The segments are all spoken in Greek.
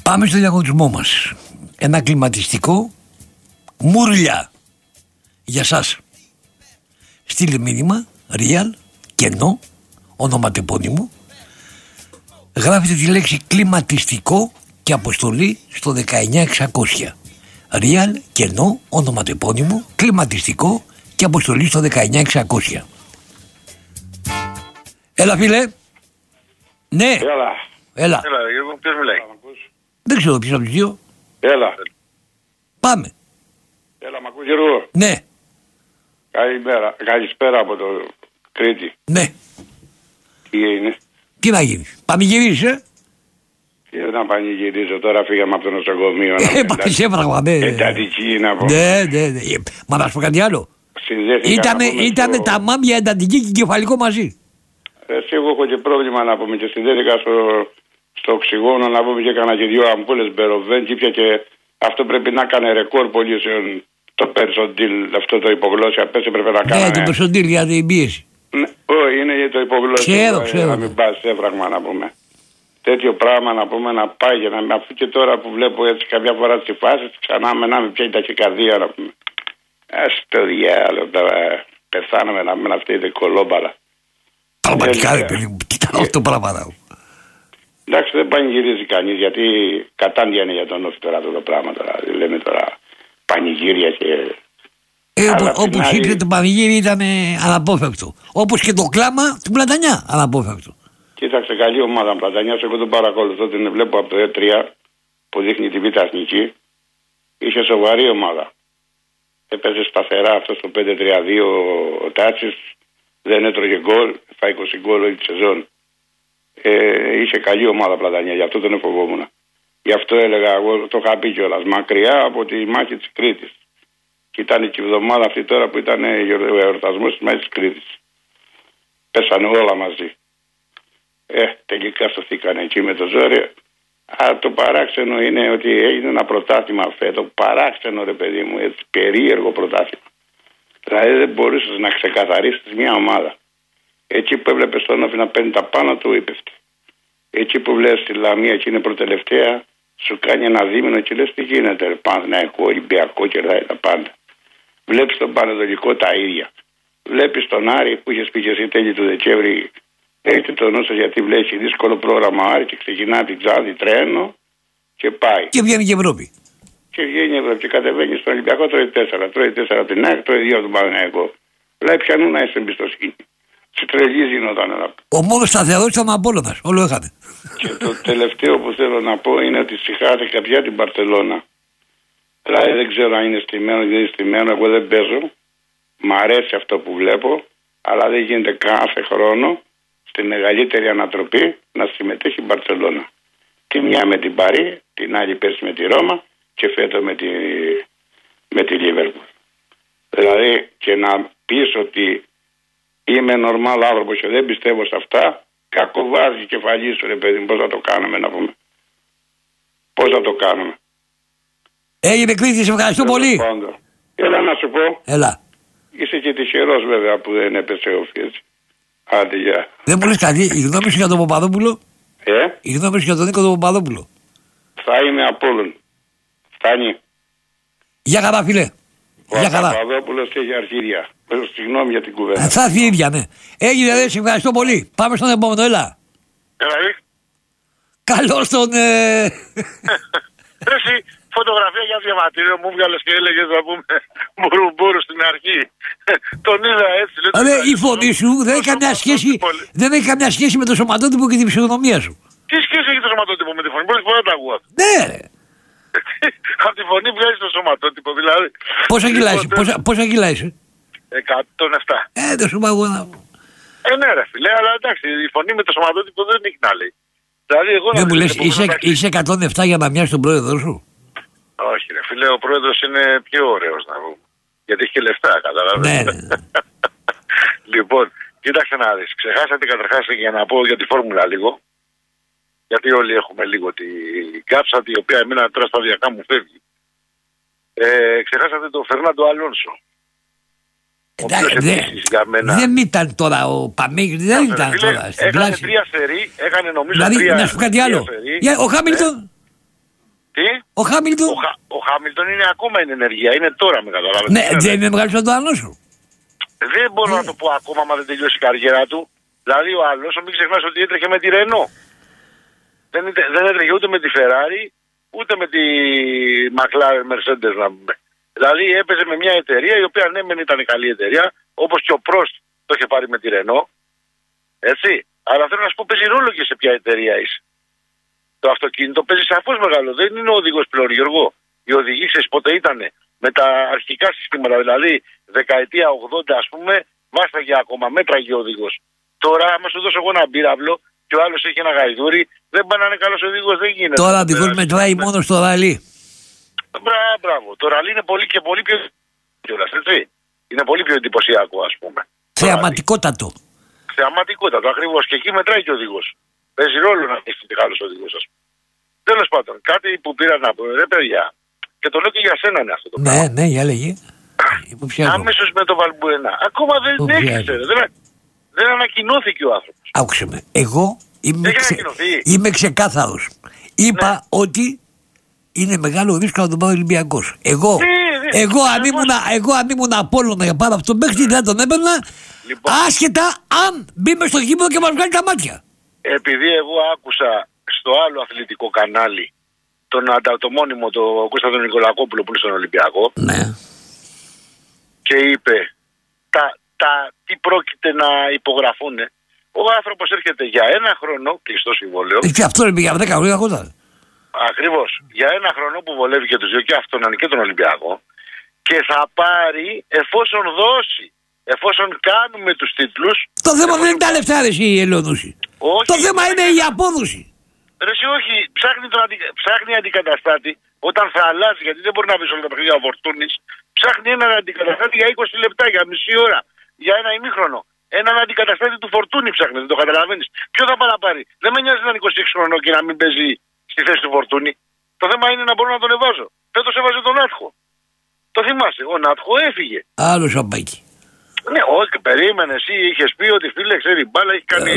Πάμε στο διαγωνισμό μας. Ένα κλιματιστικό μουρλιά για σας. Στείλε μήνυμα real, κενό, ονοματεπώνυμο. Γράφετε τη λέξη κλιματιστικό και αποστολή στο 19600. Real, κενό, ονοματεπώνυμο, κλιματιστικό και αποστολή στο 19600. Έλα φίλε. Ναι. Έλα. Ποιος μιλάει? Δεν ξέρω ποιος από τους δύο. Έλα. Πάμε. Έλα, μ' ακούς Γιώργο? Ναι. Καλημέρα. Καλησπέρα από το Κρήτη. Ναι. Τι είναι? Τι να γίνει? Πανηγυρίζεις, Τι να πανηγυρίζω τώρα, φύγαμε από το νοσοκομείο. Πας έβραγμα, ναι. Εντατική να πω. Ναι. Μα να σου πω κάτι άλλο. Ήτανε τα μάμια εντατική και κεφαλικό μαζί. Εσύ εγώ έχω και πρόβλημα να πούμε και συνδέθηκα στο οξυγόνο να πούμε και έκανα και 2 αμπούλες μπεροβέν και πια και αυτό πρέπει να κάνει ρεκόρ πολίσεων το περσοντήλ, αυτό το υπογλώσσια πες πρέπει να κάνει. Ναι, το περσοντήλ για την πίεση. Ναι, όχι είναι για το υπογλώσσια. Ξέρω. Να μην πας έβραγμα να πούμε. Τέτοιο πράγμα να πούμε να πάει για να με αφού και τώρα που βλέπω έτσι κάποια φορά στις φάσεις ξανά με να με πιάνει ταχυκαρδία να πούμε. Στο διάλογο τώρα πεθάνομαι να μην αυτή η κολόμπαλα. Πραγματικά ρε παιδί μου, τι ήταν αυτό το πράγμα. Εντάξει δεν πανηγυρίζει κανείς γιατί κατάντια είναι για τον όφη τώρα αυτό το πράγμα τώρα. Λέμε τώρα πανηγύρια και... Όπως ήρθε το πανηγύρι ήταν αναπόφευκτο. Όπως και το κλάμα του Πλατανιά αναπόφευκτο. Κοίταξε καλή ομάδα Πλατανιάς, εγώ τον παρακολουθώ, την βλέπω από το E3 που δείχνει τη Β' Εθνική. Είχε σοβαρή ομάδα. Έπαιζε σταθερά αυτό στο 5-3-2 ο Τάτσης, δεν έτρωγε γκολ, θα 20 γκολ όλη τη σεζόν. Είχε καλή ομάδα Πλατανιά, γι' αυτό τον εφοβόμουν. Γι' αυτό έλεγα, εγώ το είχα πει κιόλας, μακριά από τη μάχη της Κρήτης. Και ήταν και η εβδομάδα αυτή τώρα που ήταν ο εορτασμός της μάχης της Κρήτης. Πέσανε όλα μαζί. Τελικά σωθήκανε εκεί με το ζόρι. Το παράξενο είναι ότι έγινε ένα πρωτάθλημα φέτο. Παράξενο ρε παιδί μου, έτσι περίεργο πρωτάθλημα. Δηλαδή δεν μπορούσες να ξεκαθαρίσεις μια ομάδα. Εκεί που έβλεπες τον Όφη να παίρνει τα πάνω του έπεφτε. Εκεί που βλέπεις τη Λαμία και είναι προτελευταία, σου κάνει ένα δίμηνο και λες τι γίνεται. Παναθηναϊκό, Ολυμπιακό και τα πάντα. Βλέπεις τον Πανετολικό τα ίδια. Βλέπεις τον Άρη που είχες πει και εσύ τέλη του Δεκέμβρη. Έχετε το νου σας γιατί βλέπει δύσκολο πρόγραμμα Άρη και ξεκινά την Ξάνθη τρένο και πάει. Και βγαίνει και Ευρώπη. Και βγαίνει η Ευρώπη και κατεβαίνει στον Ολυμπιακό, τρώει 4 την ΑΕΚ, τρώει 2 από τον Παναθηναϊκό. Δηλαδή πιανού να είσαι εμπιστοσύνη. Σε τρελή γινόταν. Ο μόνος σταθερός ήταν ο Απόλλωνας, όλο έχατε. Και το τελευταίο που θέλω να πω είναι ότι συγχάρηκα πια την Μπαρσελόνα. Δηλαδή δεν ξέρω αν είναι στημένο ή δεν είναι στημένο, εγώ δεν παίζω. Μ' αρέσει αυτό που βλέπω, αλλά δεν γίνεται κάθε χρόνο στη μεγαλύτερη ανατροπή να συμμετέχει η Μπαρσελόνα. Τη μια με την Παρί, την άλλη πέρσι με τη Ρώμα και φέτο με τη Λίβερπουλ. Δηλαδή και να πεις ότι είμαι νορμάλ άνθρωπος και δεν πιστεύω σε αυτά, κακό βάζει κεφαλή σου ρε παιδί μου, πώς θα το κάνουμε να πούμε. Πώς θα το κάνουμε. Έγινε Κρήτη, σε ευχαριστώ πολύ. Έλα να σου πω. Έλα. Είσαι και τυχερός βέβαια που δεν έπεσε ο Φιέτσι. Άντε γεια. Δεν μου λες κάτι, η γνώμη σου για τον Παπαδόπουλο. Η γνώμη σου για τον Νίκο τον Παπαδόπουλο. Θα είμαι Απόλλων. Φτάνει. Γεια χαρά φίλε. Ο Παπαδόπουλος έχει αρχίδια. Συγγνώμη για την κουβέντα. Θα έρθει η ίδια, ναι. Έγινε, σε ευχαριστώ πολύ. Πάμε στον επόμενο, έλα. Καλώς τον... Εσύ, φωτογραφία για διαβατήριο μου βγάλες και έλεγες να πούμε μπουρουμπουρου στην αρχή. Τον είδα έτσι. Η φωνή σου δεν έχει καμιά σχέση με το σωματότυπο και την φυσιογνωμία σου. Τι σχέση έχει το σωματότυπο με τη φωνή, πρώτη φορά τα ακούω. Ναι ρε. Από τη φωνή βγάζει το σωματότυπο δηλαδή. Πόσα κιλά είσαι? 107. Δεν σου πάω εγώ να... Ναι ρε φίλε, αλλά εντάξει, η φωνή με το σωματότυπο δεν έχει να λέει. Δηλαδή εγώ δεν μου λες, είσαι 107 για να μοιάσει τον πρόεδρο σου? Όχι ρε φίλε, ο πρόεδρος είναι πιο ωραίος να πούμε. Γιατί έχει και λεφτά, καταλαβαίνεις. Ναι. Λοιπόν, κοίταξε να δεις. Ξεχάσατε καταρχάς για να πω για τη φόρμουλα λίγο. Γιατί όλοι έχουμε λίγο την κάψα, η οποία εμένα τώρα σταδιακά μου φεύγει. Ξεχάσατε τον Φερνάντο Αλόνσο. Δεν ήταν τώρα ο Παμίγρη, δεν ήταν τώρα στην έκανε πλάση. 3 σερί, έκανε νομίζω δηλαδή, 3 να σου πω κάτι άλλο. Ο Χάμιλτον. Τι? Ο Χάμιλτον. Ο Χάμιλτον είναι ακόμα εν ενεργεία. Είναι τώρα, με καταλάβετε. Ναι, δεν είναι μεγάλο από τον Αλόνσο. Δεν μπορώ να το πω ακόμα, άμα δεν τελειώσει η καριέρα του. Δηλαδή ο Αλόνσο, μην ξεχνάς ότι έτρεχε με τη Ρενό. Δεν έτρεχε ούτε με τη Ferrari, ούτε με τη McLaren Mercedes, να πούμε. Δηλαδή έπαιζε με μια εταιρεία η οποία ναι, μεν ήταν καλή εταιρεία, όπως και ο Prost το είχε πάρει με τη Renault. Έτσι. Αλλά θέλω να σου πω, παίζει ρόλο και σε ποια εταιρεία είσαι. Το αυτοκίνητο παίζει σαφώς μεγάλο. Δεν είναι ο οδηγός πλέον, Γιώργο. Οι οδηγοί, ξέρεις πότε ήταν, με τα αρχικά συστήματα, δηλαδή δεκαετία 80, ας πούμε, βάσταγε ακόμα, μέτραγε ο οδηγός. Τώρα, άμα σου δώσω εγώ ένα μπύραυλο και ο άλλος έχει ένα γαϊδούρι, δεν πάει να είναι καλός οδηγός, δεν γίνεται. Τώρα ο οδηγός μετράει μόνο στο ραλί. Μπράβο. Το ραλί είναι πολύ και πολύ πιο. Έτσι. Είναι πολύ πιο εντυπωσιακό, ας πούμε. Θεαματικότατο. Θεαματικότατο, ακριβώς. Και εκεί μετράει και ο οδηγός. Παίζει ρόλο να είσαι καλός οδηγός, ας πούμε. Τέλος πάντων, κάτι που πήρα να πω, ρε παιδιά, και το λέω και για σένα είναι αυτό το πράγμα. Ναι, για λέγε. Άμεσος με το Βαλμπουενά. Ακόμα δεν έχεις, δεν ανακοινώθηκε ο άνθρωπος. Άκουσε με. Εγώ είμαι ξεκάθαρος. Είπα ότι είναι μεγάλο ρίσκο να τον πάρει ο Ολυμπιακός. Εγώ αν ήμουν Απόλλωνα για πάρω αυτόν παίκτη δεν τον έπαιρνα, λοιπόν, άσχετα αν μπει μες στο γήπεδο και μας βγάλει τα μάτια. Επειδή εγώ άκουσα στο άλλο αθλητικό κανάλι το μόνιμο, τον Κωνσταντίνο Νικολακόπουλο που είναι στον Ολυμπιακό, ναι, και είπε τι πρόκειται να υπογραφούν. Ο άνθρωπος έρχεται για ένα χρόνο κλειστό συμβόλαιο. Και αυτό είναι για 10 χρόνια κοντά. Ακριβώς. Για ένα χρόνο που βολεύει και τους δύο, και αυτόν και τον Ολυμπιακό, και θα πάρει εφόσον δώσει, εφόσον κάνουμε τους τίτλους. Το θέμα δεν είναι τα λεφτά, ρε η Ελαιονούση. Το θέμα είναι η απόδοση. Ρε όχι, ψάχνει αντικαταστάτη όταν θα αλλάζει, γιατί δεν μπορεί να βρει όλα τα παιχνίδια ο Φορτούνης. Ψάχνει έναν αντικαταστάτη για 20 λεπτά, για μισή ώρα, για ένα ημίχρονο. Έναν αντικαταστάτη του Φορτούνη ψάχνει, δεν το καταλαβαίνεις. Ποιο θα πάει να πάρει. Δεν με νοιάζει να είναι 26 χρονών και να μην παίζει στη θέση του Φορτούνη. Το θέμα είναι να μπορώ να τον εβάζω. Φέτος έβαζε τον Νάτχο. Το θυμάσαι, ο Νάτχο έφυγε. Άλλο σαμπάκι. Ναι, όχι, περίμενε. Εσύ είχες πει ότι φίλε, ξέρει μπάλα, έχει κάνει.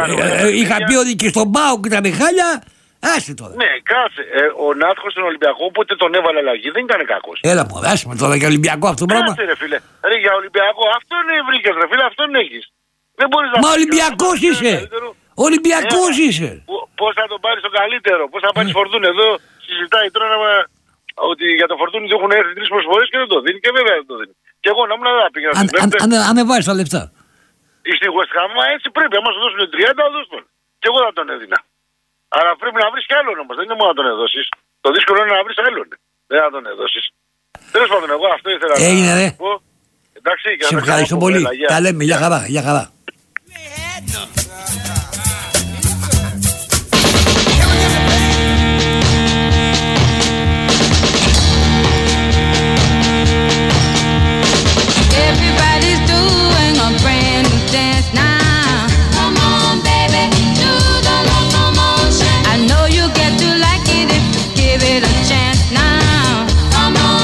Είχα πει ότι και στον Πάο και τα Μιχάλια. Άσε τώρα. Ναι, κάτσε. Ο Νάτχο στον Ολυμπιακό, όποτε τον έβαλε αλλαγή, δεν ήταν κακός. Έλα μου, άσε με τώρα για Ολυμπιακό αυτό το πράγμα. Κάτσε, ρε φίλε. Ρε, για Ολυμπιακό, αυτόν βρήκες, ρε φίλε, αυτόν έχεις. Δεν μπορείς να. Μα Ολυμπιακός είσαι. Ολυμπιακός είσαι. Πώς θα τον πάρεις τον καλύτερο, πώς θα πάρεις Φορτούνη. Εδώ συζητάει τώρα ότι για το Φορτούνη του έχουν έρθει 3 προσφορές και δεν το δίνει. Και βέβαια δεν το δίνει. Και εγώ να μην θα πήγαινα. Ανεβάζει τα λεφτά. Στη West Ham έτσι πρέπει. Αν σου δώσουν 30, θα δώσουν. Και εγώ θα τον έδινα. Αλλά πρέπει να βρεις κι άλλον όμως. Δεν είναι μόνο να τον έδωσεις. Το δύσκολο είναι να βρεις άλλον. Δεν θα τον έδωσεις. Τέλος πάντων, εγώ αυτό ήθελα να πω. Εντάξει, σε ευχαριστώ πολύ. Τα λέμε. Γεια χαρά. Γεια χαρά.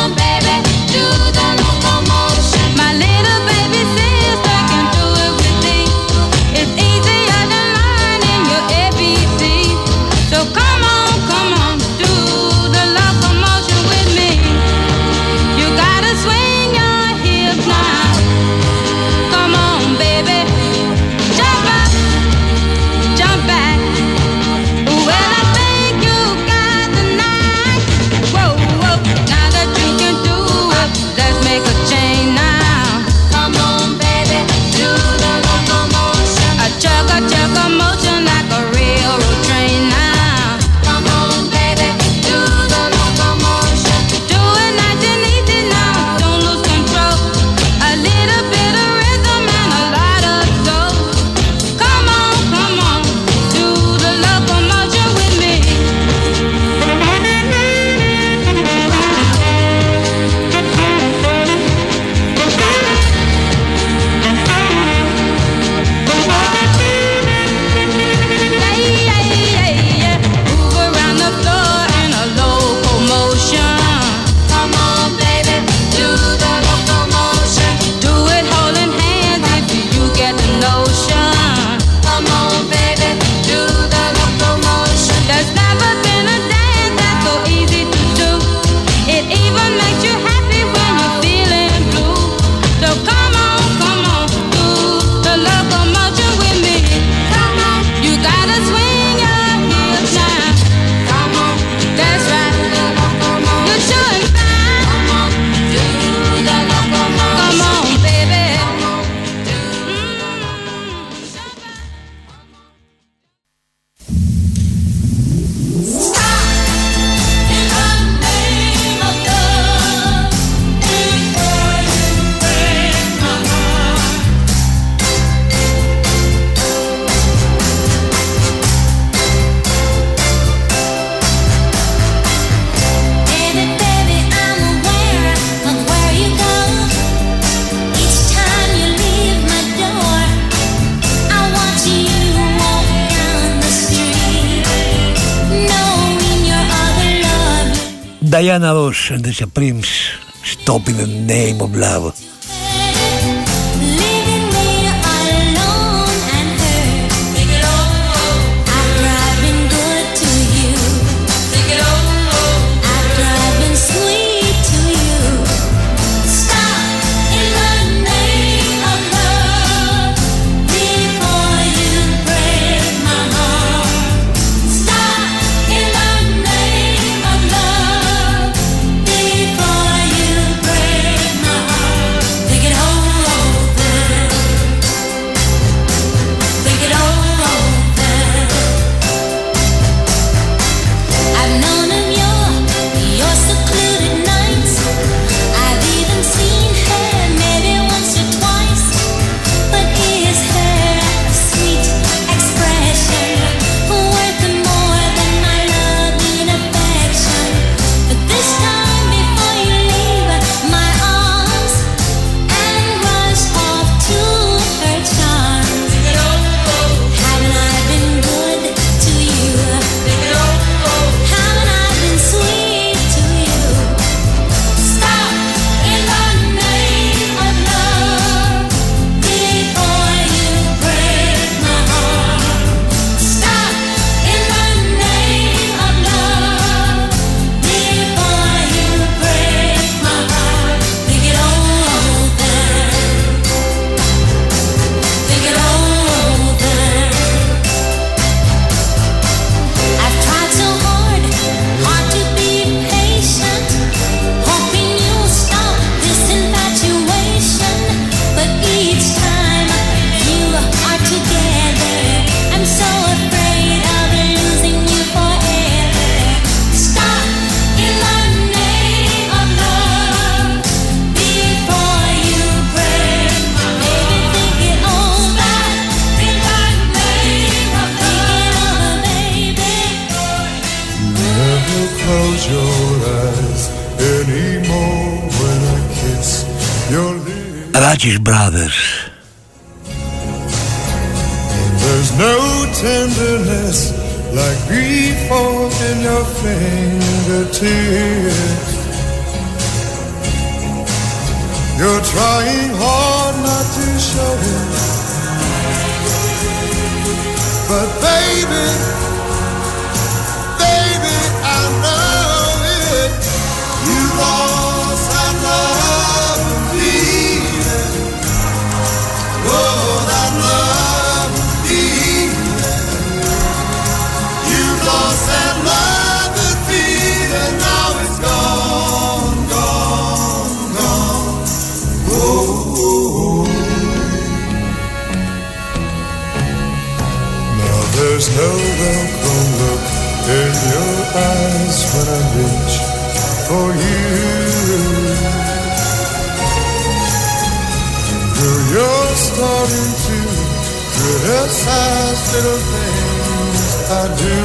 Everything Diana Ross and the Supremes, Stop in the Name of Love. Ratchis Brothers. There's no tenderness like grief in your fingertips. You're trying hard not to show it, but baby, I know it. You lost that love and feeling. Oh, that love and feeling. You lost that love and feeling. Now it's gone, gone, gone. Oh. Now there's no welcome look in your eyes when I reach for you. Girl, you're starting to criticize little things I do.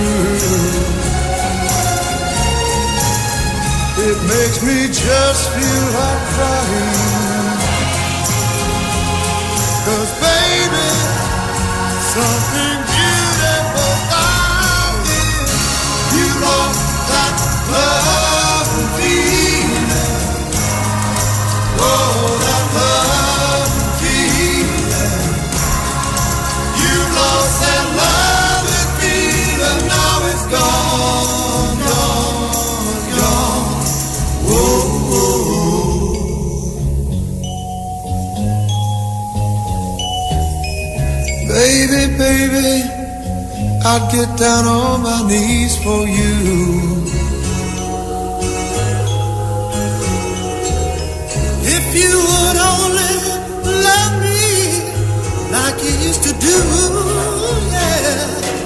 It makes me just feel like crying. 'Cause baby, something beautiful found it. You lost that love and feeling. Oh, that love and feeling. You lost that love and feeling. Now it's gone, gone, gone. Whoa, whoa. Baby, baby, I'd get down on my knees for you. If you would only love me like you used to do, yeah.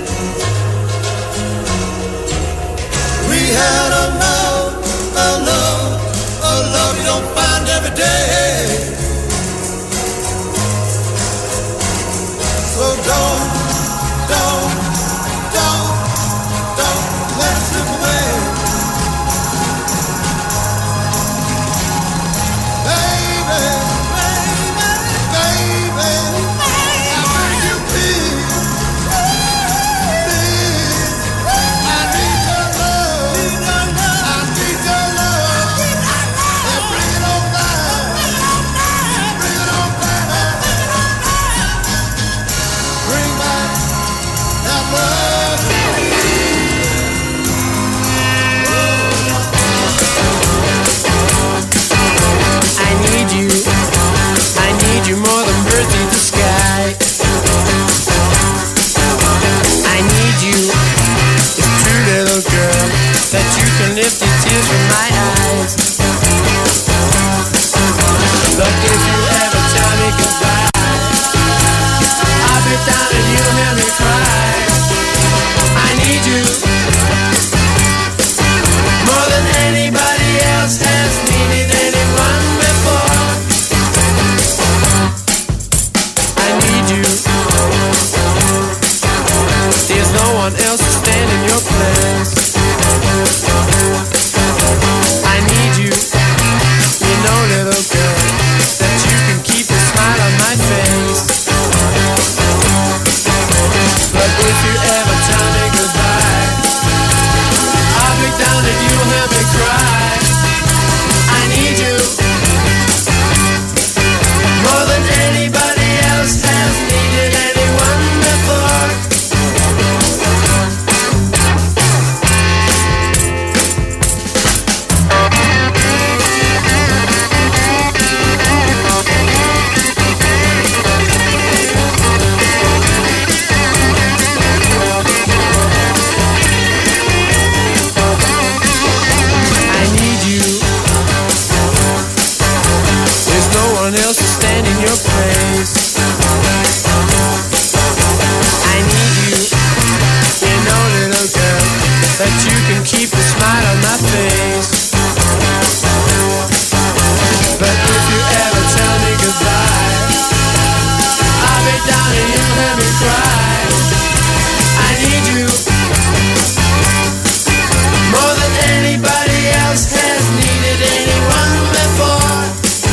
We had a love you don't find every day. So don't let it slip away. Baby, how will you feel? that you can lift your tears from my eyes. But if you ever tell me goodbye, I'll be down and you'll hear me cry. I need you more than anybody else has needed anyone before. I need you. There's no one else to stand in your place. I need you. You know, little girl, that you can keep a smile on my face. But if you ever tell me goodbye, I'll be down and you'll hear me cry. I need you more than anybody else has needed anyone before. I need you. There's no one else to stand in your place. I need you. You know, little girl, that you can keep a smile on my face. But if you ever tell me goodbye, I'll be down and you'll hear me cry. I need you more than anybody else has needed anyone before.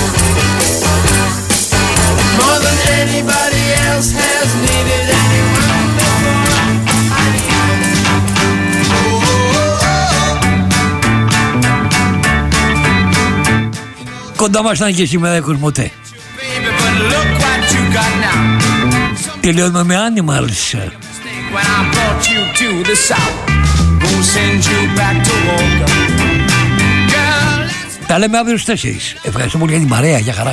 More than anybody else has needed anyone before. I need you. Κοντά μας ήταν και σήμερα η Κοσμοτέ. Baby, but look what you got now. Τελειώνουμε με Animals. When I brought you to the south, won't send you back to walk. Girl, let's Τα λέμε αύριο στις 4. Ευχαριστώ πολύ για την παρέα. Γεια χαρά.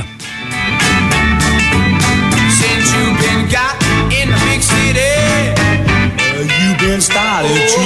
since you've been got in the big city, you've been started to